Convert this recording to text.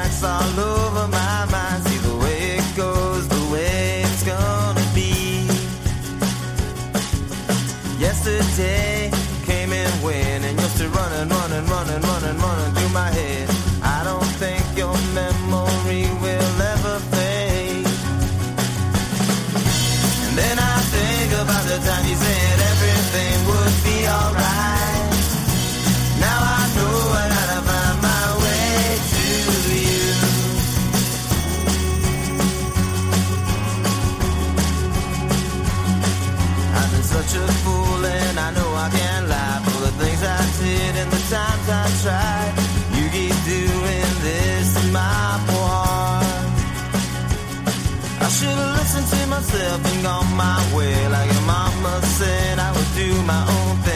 nights all over my mind. See the way it goes, the way it's gonna be. Yesterday came and went, and you're still running through my head. I don't think your memory will ever fade. And then I think about the time you said everything would be alright. Now I know I gotta find my way to you. I've been such a fool and I know I can't lie for the things I did and the times I tried. You keep doing this to my poor heart. I should've listened to myself and gone my way, like your mama said I would do my own thing.